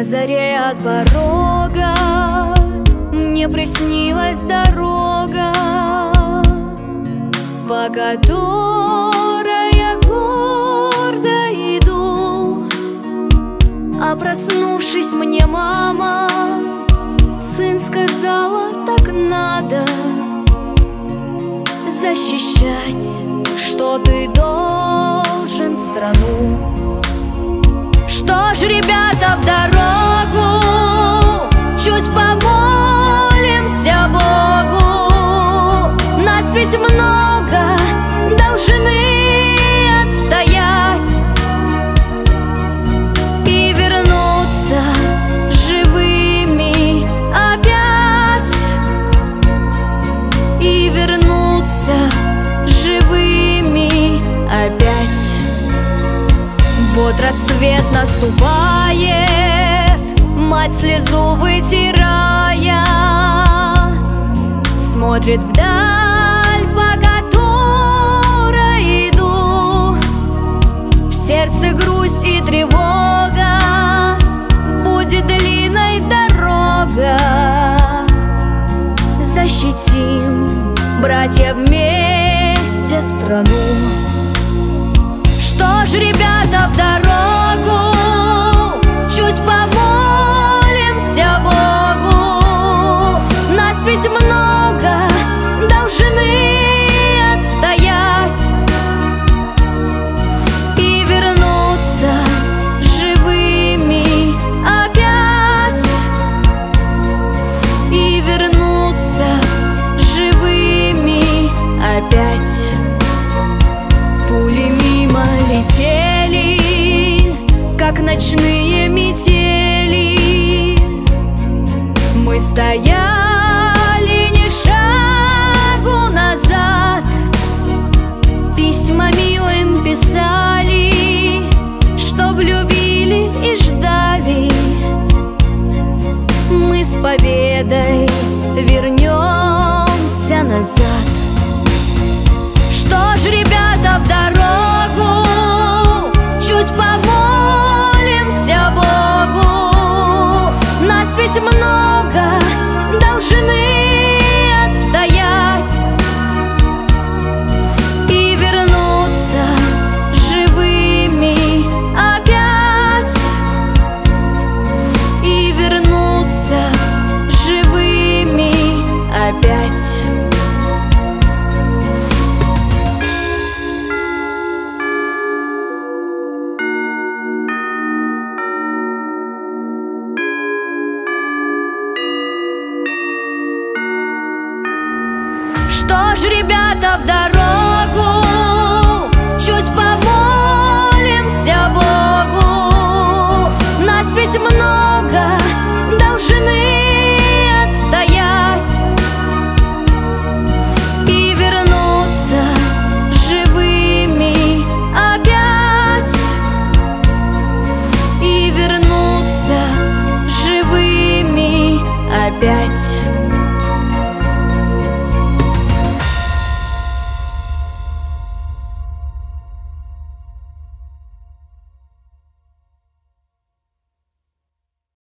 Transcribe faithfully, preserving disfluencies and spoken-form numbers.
заре от порога мне приснилась дорога, по которой я гордо иду. А проснувшись, мне мама, сын, сказала, так надо защищать, что ты должен страну. Что ж, ребята, в дорогу, чуть помолимся Богу. Нас ведь много, должны отстоять и вернуться живыми опять, и вернуться живыми опять. Вот рассвет наступает, мать слезу вытирая, смотрит вдаль, по которой иду. В сердце грусть и тревога, будет длинной дорога. Защитим, братья, вместе страну. Что ж, ребята, в дорогу, чуть помолимся Богу. Нас ведь много, должны отстоять и вернуться живыми опять, и вернуться живыми опять. Пули мимо летели, как ночные метели. Мы стояли ни шагу назад, письма милым писали, чтоб любили и ждали. Мы с победой вернемся назад. Что ж, ребята, в дорогу, чуть помолимся Богу. Нас ведь много, должны отстоять и вернуться живыми опять, и вернуться живыми опять. Что ж, ребята, в дорогу, чуть помолимся Богу. Нас ведь много, должны